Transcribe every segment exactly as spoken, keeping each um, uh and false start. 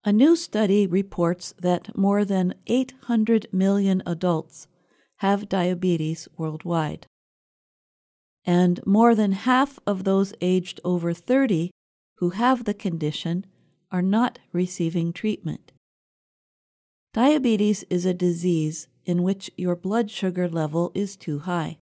A new study reports that more than eight hundred million adults have diabetes worldwide, and more than half of those aged over thirty who have the condition are not receiving treatment. Diabetes is a disease in which your blood sugar level is too high.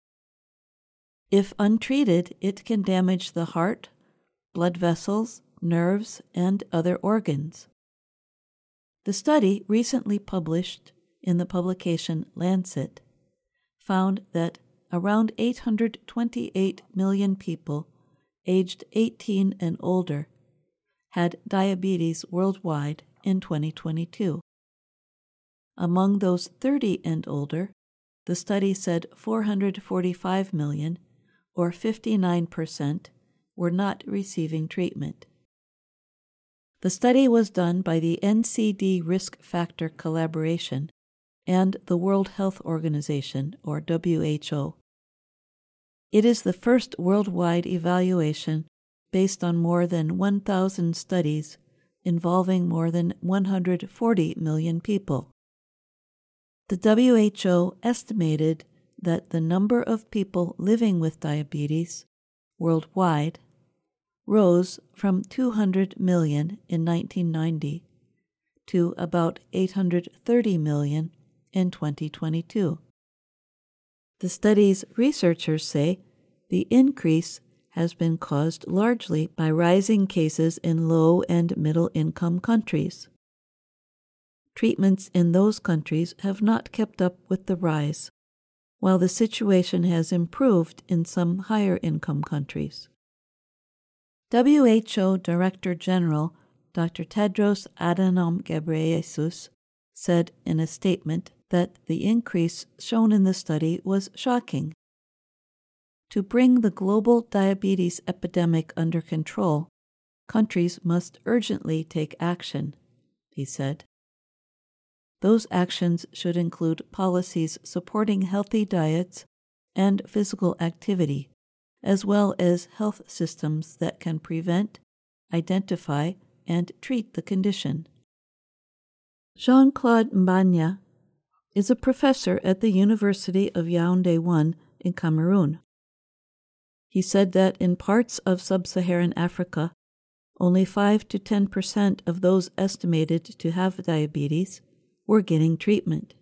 If untreated, it can damage the heart, blood vessels, nerves, and other organs. The study, recently published in the publication Lancet, found that around eight hundred twenty-eight million people aged eighteen and older had diabetes worldwide in twenty twenty-two. Among those thirty and older, the study said four hundred forty-five million, or fifty-nine percent, were not receiving treatment. The study was done by the N C D Risk Factor Collaboration and the World Health Organization, or W H O. It is the first worldwide evaluation based on more than one thousand studies involving more than one hundred forty million people. The W H O estimated that the number of people living with diabetes worldwide rose from two hundred million in nineteen ninety to about eight hundred thirty million in twenty twenty-two. The study's researchers say the increase has been caused largely by rising cases in low and middle-income countries. Treatments in those countries have not kept up with the rise, while the situation has improved in some higher-income countries. W H O Director General Doctor Tedros Adhanom Ghebreyesus said in a statement that the increase shown in the study was shocking. To bring the global diabetes epidemic under control, countries must urgently take action, he said. Those actions should include policies supporting healthy diets and physical activity, as well as health systems that can prevent, identify, and treat the condition. Jean-Claude Mbanya is a professor at the University of Yaoundé one in Cameroon. He said that in parts of sub-Saharan Africa, only five to ten percent of those estimated to have diabetes were getting treatment.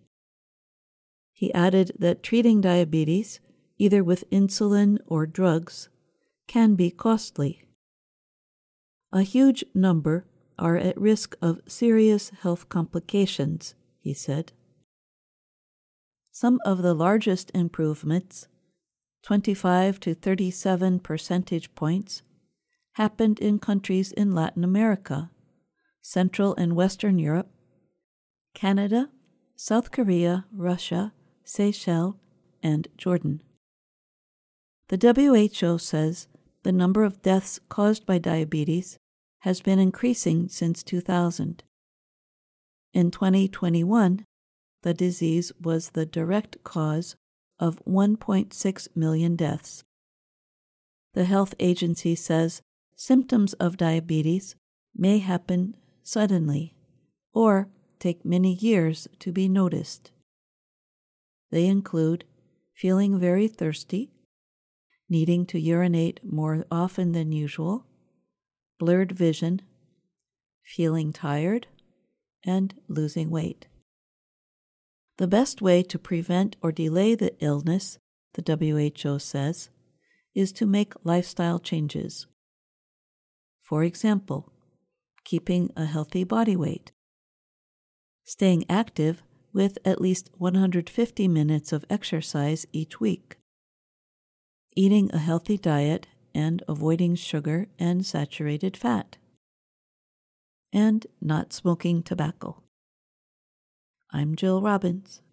He added that treating diabetes, either with insulin or drugs, can be costly. A huge number are at risk of serious health complications, he said. Some of the largest improvements, twenty-five to thirty-seven percentage points, happened in countries in Latin America, Central and Western Europe, Canada, South Korea, Russia, Seychelles, and Jordan. The W H O says the number of deaths caused by diabetes has been increasing since two thousand. In twenty twenty-one, the disease was the direct cause of one point six million deaths. The health agency says symptoms of diabetes may happen suddenly or take many years to be noticed. They include feeling very thirsty, needing to urinate more often than usual, blurred vision, feeling tired, and losing weight. The best way to prevent or delay the illness, the W H O says, is to make lifestyle changes. For example, keeping a healthy body weight, staying active with at least one hundred fifty minutes of exercise each week, eating a healthy diet and avoiding sugar and saturated fat, and not smoking tobacco. I'm Jill Robbins.